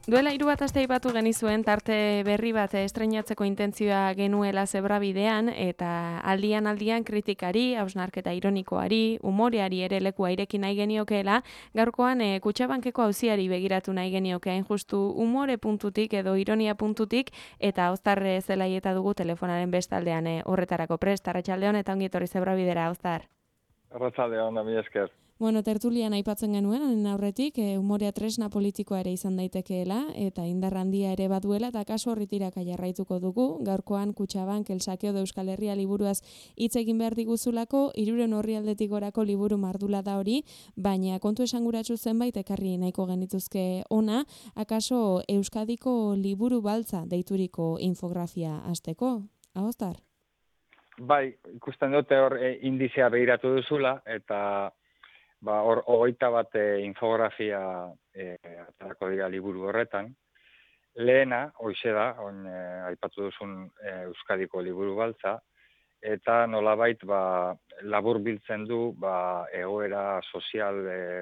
Duela 3 aste aipatu genizuen tarte berri bat estreinatzeko intentzioa genuela Zebrabidean eta aldian kritikari, hausnarketa ironikoari, umoreari ere lekua ireki nahi geniokeela, gaurkoan Kutxabankeko auziari begiratu nahi genioke hain justu umore puntutik edo ironia puntutik eta Oztar Zelaieta dugu telefonaren bestaldean horretarako prest. Arratsaldeon eta ongi etorri Zebrabidera, Oztar. Arratsaldeon, mila esker. Bueno, tertulian aipatzen genuen, aurretik, umorea tresna politikoa ere izan daitekeela, eta indar handia ere baduela, eta kasu horri tiraka jarraituko dugu. Gaurkoan Kutxabank, El Sakeo de Euskal Herria liburuaz hitz egin behar diguzulako, 300 orrialdetik gorako liburu mardula da hori, baina kontu esanguratsu zenbait ekarri nahiko genituzke ona, akaso Euskadiko liburu baltza deituriko infografia hasteko? Oztar? Bai, ikusten dute hor indizea begiratu duzula, eta hor 21 infografia aterako dira liburu horretan. Lehena, hoize da, aipatu duzun Euskadiko liburu baltza, eta nolabait labur biltzen du egoera sozial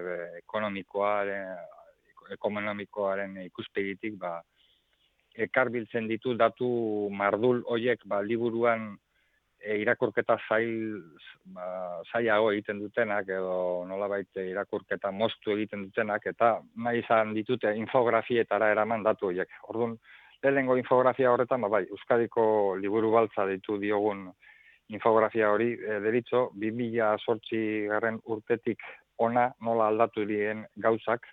ekonomikoaren ikuspegitik ekar biltzen ditu datu mardul horiek liburuan irakurketa zailago egiten dutenak edo nolabait irakurketa moztu egiten dutenak eta nahi izan ditute infografietara eraman datu horiek. Orduan, lehenengo infografia horretan, Euskadiko liburu baltza deitu diogun infografia hori deritzo 2008 urtetik ona nola aldatu diren gauzak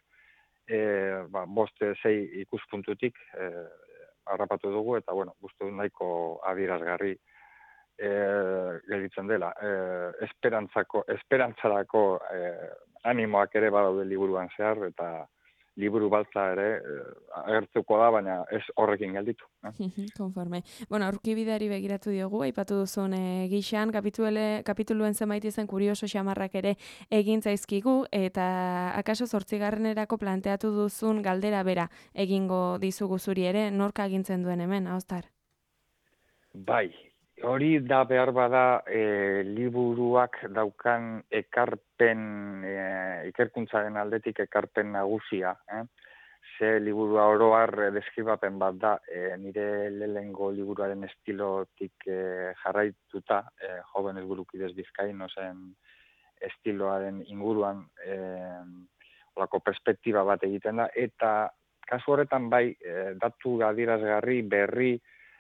5-6 ikuspuntutik harrapatu dugu eta uste dut nahiko adierazgarri gelditzen dela. Esperantzarako animoak ere badaude liburuan zehar, eta liburu baltza ere agertuko da, baina ez horrekin gelditu. Konforme. Aurkibideari begiratu diogu, aipatu duzun gixan, kapituluen zenbait izen kurioso xamarrak ere egin zaizkigu, eta akaso 8. planteatu duzun galdera bera egingo dizugu zuri ere, norka agintzen duen hemen, Oztar? Bai. Hori da behar bada liburuak daukan ikerkuntzaren aldetik ekarpen nagusia. Ze liburua oro har deskribapen bat da, nire lehengo liburuaren estilotik jarraituta, Jóvenes Burukides Bizkainosen estiloaren inguruan olako perspektiba bat egiten da, eta kasu horretan datu adierazgarri berri,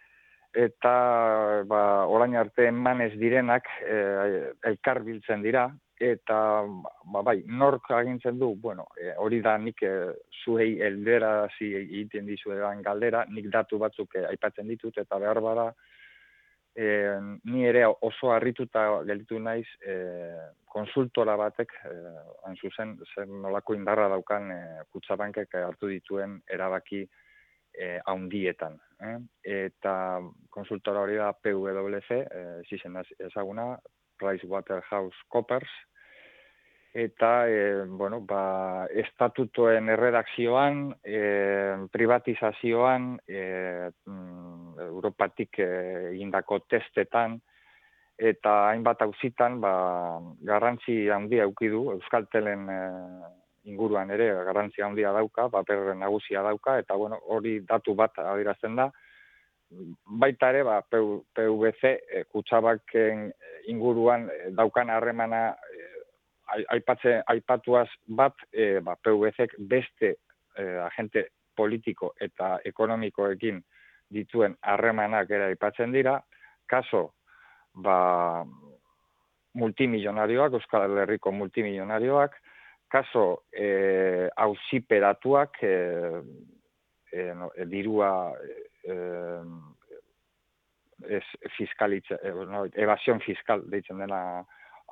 eta orain arte emanez direnak elkar biltzen dira, eta nork agintzen du, hori da nik zuei elderazi egiten dizuetan galdera, nik datu batzuk aipatzen ditut, eta behar bada ni ere oso harrituta gelditu naiz konsultora batek, hain zuzen, zer nolako indarra daukan Kutxabankek hartu dituen erabaki haundietan. Eta konsultora hori da PwC, izen ezaguna, PricewaterhouseCoopers, eta estatutuen erredakzioan, privatizazioan, Europatik egindako testetan, eta hainbat auzitan garrantzi handia eduki du, Euskaltelen inguruan ere garrantzia handia dauka, paper nagusia dauka, eta hori datu bat adierazten da. Baita ere, PwC Kutxabanken inguruan daukan harremana aipatuaz bat, PwCek beste agente politiko eta ekonomikoekin dituen harremanak ere aipatzen dira, kaso multimilionarioak, Euskal Herriko multimilionarioak, kaso auziperatuak, dirua evasión fiskal deitzen dena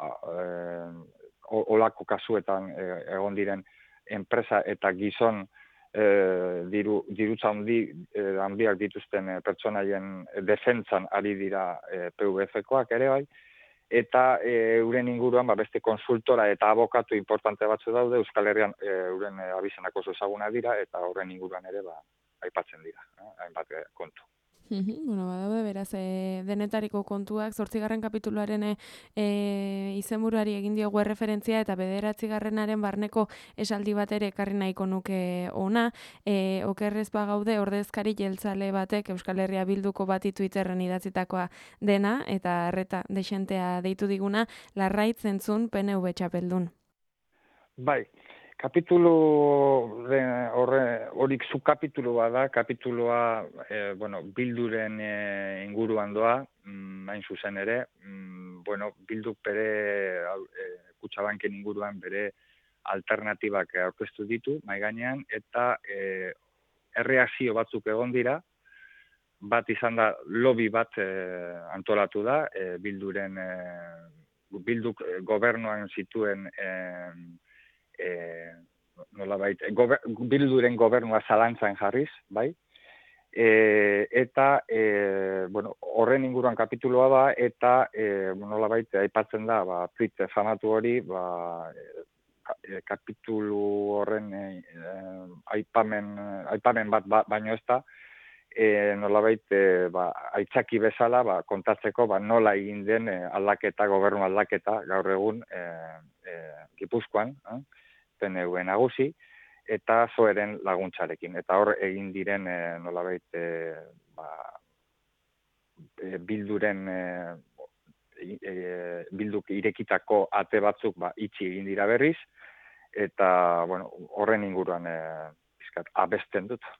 olako kasuetan egon diren enpresa eta gizon dirutza handiak dituzten pertsonaien defentsan ari dira PwC-koak ere bai, eta euren inguruan beste konsultora eta abokatu importante batzu daude, Euskal Herrian euren abizenak oso ezaguna dira, eta horren inguruan ere aipatzen dira, hainbat kontu. Bueno, badaude beraz denetariko kontuak, 8. kapituluaren izenburuari egin diogu erreferentzia eta 9. barneko esaldi bat ere ekarri nahiko nuke ona. Okerrez bagaude ordezkari jeltzale batek Euskal Herria Bilduko bati Twitterren idatzitakoa dena eta arreta dexentea deitu diguna, larraitz entzun PNV txapeldun. Bai, kapitulu horik subkapitulu bat da, kapitulua Bilduren inguruan doa, hain zuzen ere, Bilduk bere Kutxabanken inguruan bere alternatibak aurkeztu ditu, mahai gainean, eta erreakzio batzuk egon dira, bat izan da lobby bat antolatu da, Bilduk gobernuan zituen nolabait, Bilduren gobernua zalantzan jarriz, bai? Eta horren inguruan kapituloa da, eta nolabait aipatzen da, tweet famatu hori, kapitulu horren aipamen bat baino ez da, nolabait aitzaki bezala kontatzeko nola egin den gobernu aldaketa gaur egun Gipuzkoan, PNV nagusi, eta zoeren laguntzarekin. Eta hor egin diren nolabait Bilduk irekitako ate batzuk itxi egin dira berriz, eta horren inguruan abesten dut.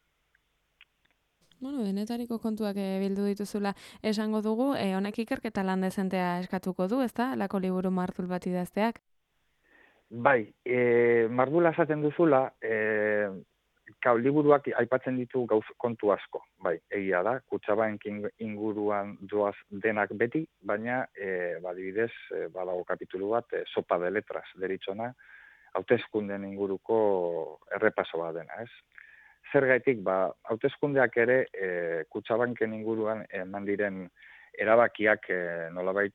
Denetariko kontuak bildu dituzula esango dugu, honek ikerketa lan dezentea eskatuko du, ezta? Lako liburu martul bat idazteak. Bai, mardula esaten duzula, liburuak aipatzen ditu kontu asko, bai, egia da, Kutxabank inguruan doaz denak beti, baina, adibidez, badago kapitulu bat, sopa de letras deritzona, hauteskunden inguruko errepaso bat dena, ez? Zergaitik, hauteskundeak ere Kutxabanken inguruan eman diren erabakiak nolabait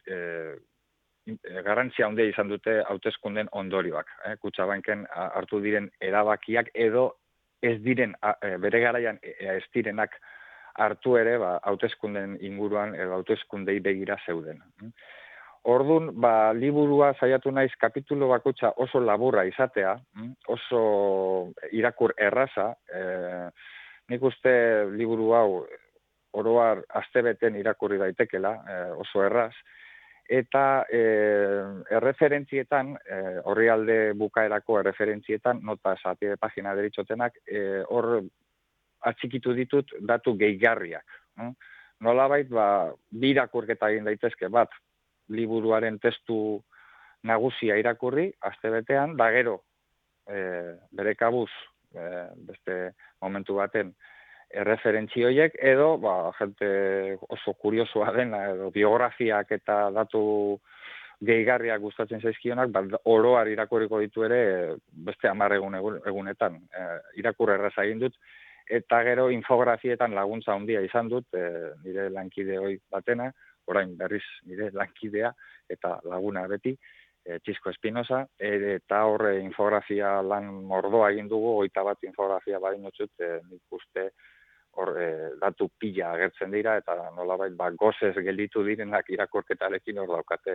garrantzia handia izan dute hauteskunden ondorioak. Kutxabanken hartu diren erabakiak edo ez diren, bere garaian ez direnak hartu ere hauteskunden inguruan edo hauteskundei begira zeuden. Orduan, liburua saiatu naiz kapitulu bakoitza oso laburra izatea, oso irakur erraza, nik uste liburu hau oroar astebeten irakurri daitekela, oso erraz, eta erreferentzietan, orrialde bukaerako erreferentzietan, nota esate pagina deritzotenak, hor atxikitu ditut datu gehigarriak. Nolabait, bi irakurketa egin daitezke bat, liburuaren testu nagusia irakurri, astebetean, gero, bere kabuz, beste momentu baten, erreferentzioiek, edo, jente oso kuriosoa dena, edo biografiak eta datu gehigarriak gustatzen zaizkionak, oroar irakurriko ditu ere, beste 10 egunetan, irakurra erraza egin dut, eta gero infografietan laguntza handia izan dut, nire lankide hoi batena, orain berriz nire lankidea eta laguna beti, Txisko Espinosa, eta horre infografia lan mordoa egin dugu, 21 infografia badinotzut, nik uste hor datu pila agertzen dira, eta nolabait gozez gelditu direnak irakorketarekin hor daukate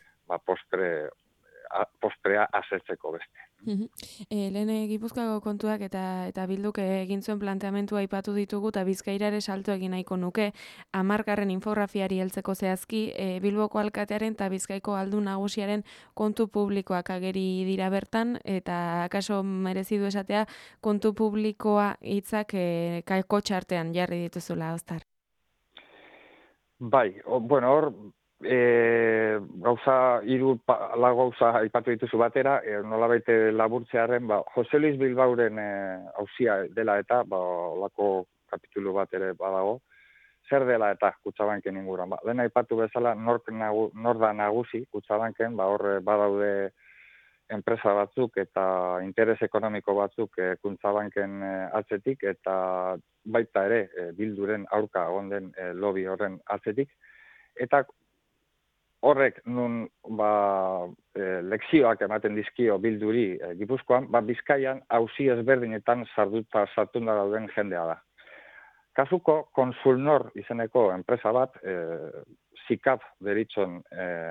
postrea asertzeko beste. Lehen Gipuzkoako kontuak eta Bilduk egin zuen planteamentua aipatu ditugu eta Bizkairare salto egin nahiko nuke 10. infografiari heltzeko zehazki Bilboko alkatearen eta Bizkaiko aldun nagusiaren kontu publikoak ageri dira bertan eta akaso merezi du esatea kontu publikoa hitzak kako txartean jarri dituzula Oztar. Bai, hor hiru gauza aipatu dituzu batera, nolabait laburtzearen, Jose Luis Bilbauren auzia dela eta, olako kapitulu bat ere badago, zer dela eta Kutxabanken inguruan. Lehen aipatu bezala, nor da nagusi Kutxabanken, hor badaude enpresa batzuk eta interes ekonomiko batzuk Kutxabanken atzetik, eta baita ere Bilduren aurka onden lobby horren atzetik, eta horrek nun lekzioak ematen dizkio Bilduri Gipuzkoan, Bizkaian auzi ezberdinetan sartunda dauden jendea da. Kasuko Konsulnor izeneko enpresa bat, SICAP deritzon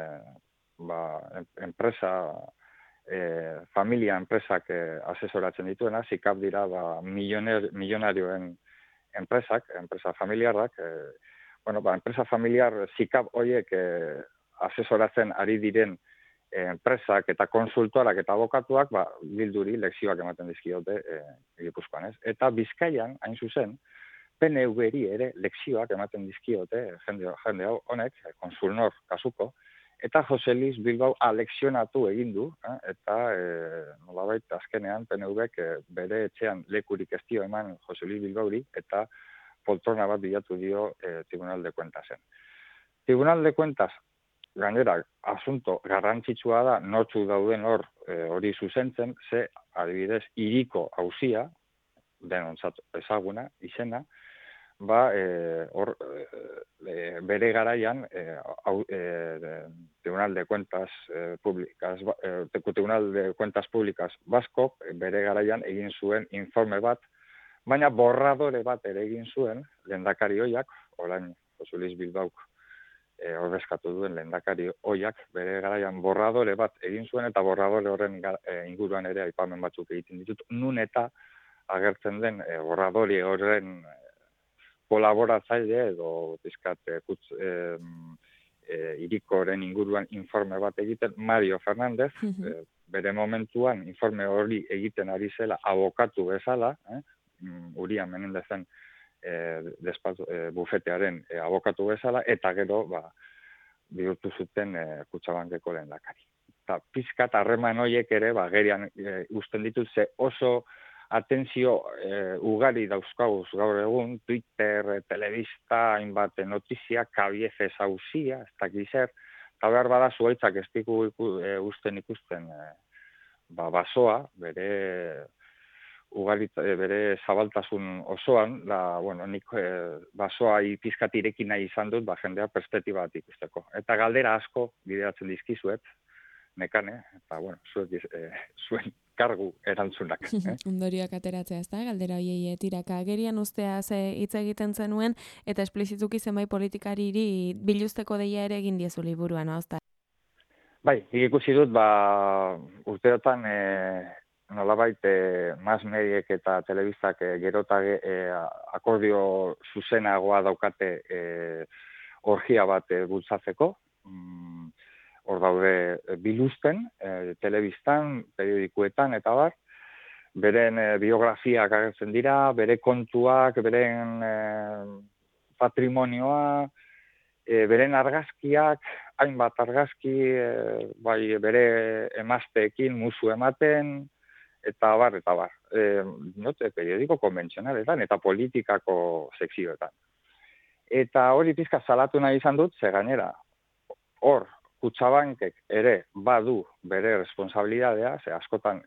enpresa, familia enpresak asesoratzen dituena, SICAP dira milionarioen enpresak, enpresa familiarrak, enpresa familiar SICAP horiek asesoratzen ari diren enpresak eta konsultorak eta abokatuak bilduri lekzioak ematen dizkiote Gipuzkoan, ez? Eta Bizkaian, hain zuzen, PNV-ri ere lekzioak ematen dizkiote jende hau honek, Konsulnor kasuko, eta Jose Luis Bilbao alekzionatu egin du, eta nolabait azkenean PNV-ek bere etxean lekurik ez dio eman Jose Luis Bilbaori, eta poltrona bat bilatu dio Tribunal de Cuentasen. Tribunal de Cuentas, gainera, asunto garrantzitsua da, nortzu dauden hori zuzentzen, ze adibidez hiriko auzia, denontzat ezaguna, izena, bere garaian Tribunal de Cuentas Públicas, Tribunal de Cuentas Públicas Baskok bere garaian egin zuen informe bat, baina borradore bat ere egin zuen lehendakari oiak, orain Jose Luis Bilbaok ordezkatu duen lehendakari oiak bere garaian borradore bat egin zuen, eta borradore horren inguruan ere aipamen batzuk egiten ditut, nun eta agertzen den borradore horren kolaboratzaile edo pizkat hirikoren inguruan informe bat egiten, Mario Fernández, bere momentuan informe hori egiten ari zela abokatu bezala, Urian Menendezen bufetearen abokatu bezala, eta gero bihurtu zuten Kutxabankeko lehendakari. Eta pizkat harreman horiek ere, gerian usten ditut, ze oso atentzio ugari dauzkaguz gaur egun, Twitter, telebista, hainbat notizia, kabiezez hauzia, ez dakiz zer, eta behar bada zuaitzak ez diku usten ikusten basoa, bere zabaltasun osoan, nik basoa pizkat irekin nahi izan dut, jendea perspektiba bat ikusteko. Eta galdera asko bideratzen dizkizuet, nekane, eta zuen kargu erantzunak. Ondorioak ateratzea, ez da, galdera hoiei tiraka. Agerian ustea hitz egiten zenuen, eta esplizituki zenbait politikariri biluzteko deia ere egin diezu liburuan, ozta? Bai, ikusi dut, urteotan nolabait mas mediek eta telebistak gerota akordio zuzenagoa daukate orgia bat bultzatzeko, hor daude biluzten, telebistan, periodikuetan eta beren biografiak agertzen dira, bere kontuak, beren patrimonioa, beren argazkiak, hainbat argazki, bere emazteekin musu ematen, eta bar. Periodiko konbentzionaletan eta politikako sekzioetan. Eta hori pizka salatu nahi izan dut, ze gainera, hor, Kutxabankek ere badu bere responsabilidadea, ze askotan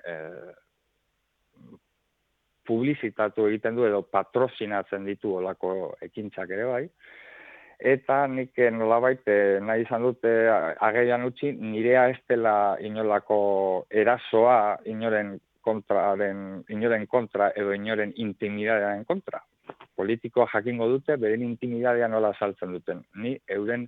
publizitatu egiten du edo patrozinatzen ditu olako ekintzak ere bai, eta nik nolabait nahi izan dute agerian utzi, nirea ez dela inolako erasoa inoren kontra edo inoren intimidadearen kontra. Politikoa jakingo dute, beren intimidadea nola saltzen duten. Ni euren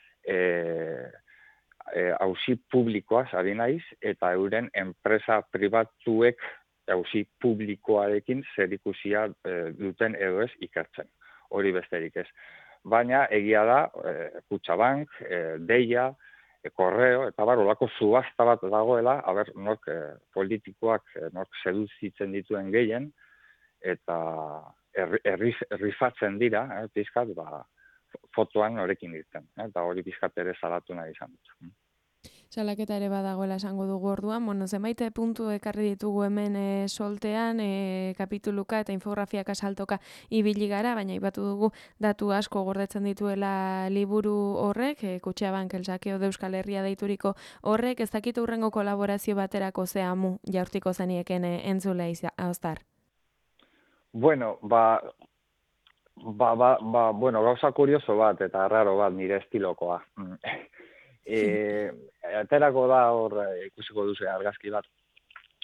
auzi publikoaz ari naiz, eta euren enpresa pribatuek auzi publikoarekin zerikusia duten edo ez ikertzen. Hori besterik ez. Baina egia da, Kutxabank, Deia, Korreo, eta olako subasta bat dagoela, nork politikoak, nork seduzitzen dituen gehien, eta rifatzen dira, pizkat, fotoan norekin irten, eta hori pizkat ere salatu nahi izan dut. Salaketa ere badagoela esango dugu orduan, zenbait puntu ekarri ditugu hemen soltean, kapituluka eta infografiak asaltoka ibili gara, baina aipatu dugu datu asko gordetzen dituela liburu horrek, Kutxabank el saqueo de Euskal Herria deituriko horrek, ez dakit hurrengo kolaborazio baterako zehamu jaurtiko zenieken entzulei, Oztar? Gauza kurioso bat eta raro bat nire estilokoa. Aterako da hor ikusiko duzu argazki bat,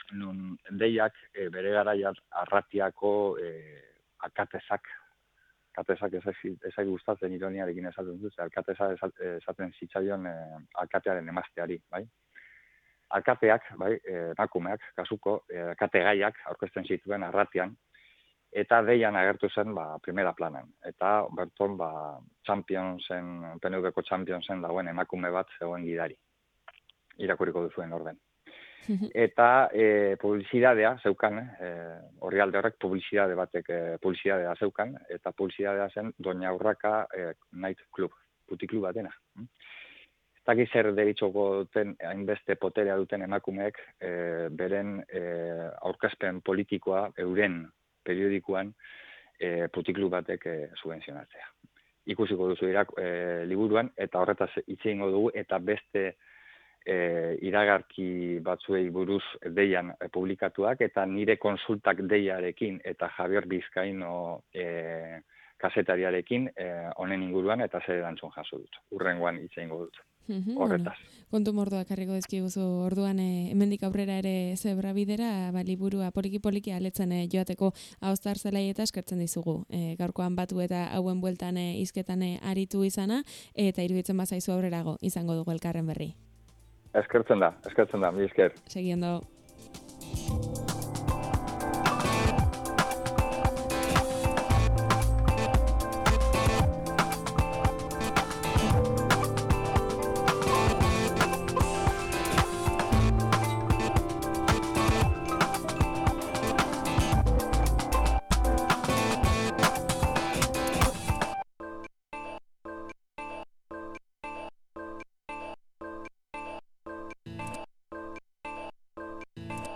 nun Deiak bere garaian Arratiako akatezak alkatesak ezai gustatzen ironiarekin esaten dut, alkatesa esaten zitzaion alkatearen emazteari, bai? Alkateak, bai, emakumeak, kasuko, alkategaiak aurkezten zituen arratian, eta deian agertu zen, primera planan. Eta berton, PNV-ko Championsen dagoen emakume bat zegoen gidari. Irakurriko duzuen orden. Eta publizidadea zeukan, orrialde horrek publizidadea zeukan, eta publizidadea zen Doña Urraka Night Club, putiklu batena. Ez dakit zer deritzoko duten, hainbeste poterea duten emakumeek, beren aurkezpen politikoa, euren periodikoan, putiklu batek subvenzionatzea. Ikusiko duzu liburuan, eta horretaz hitz egingo dugu, eta beste iragarki batzuei buruz deian publikatuak, eta nire konsultak deiarekin eta Javier Bizkaino kazetariarekin honen inguruan eta zer erantzun jaso dut. Urrengoan hitz egingo dut. Horretaz. Kontu mordoak karriko dizkiguzu orduan hemendik aurrera ere zebra bidera, liburua poliki aletzen joateko ahoztar zelai eta eskertzen dizugu. Gaurkoan batu eta hauen bueltan hizketan aritu izana, eta iruditzen bazaizu aurrerago izango dugu elkarren berri. Eskertzen da, mi esker. Segi ondo.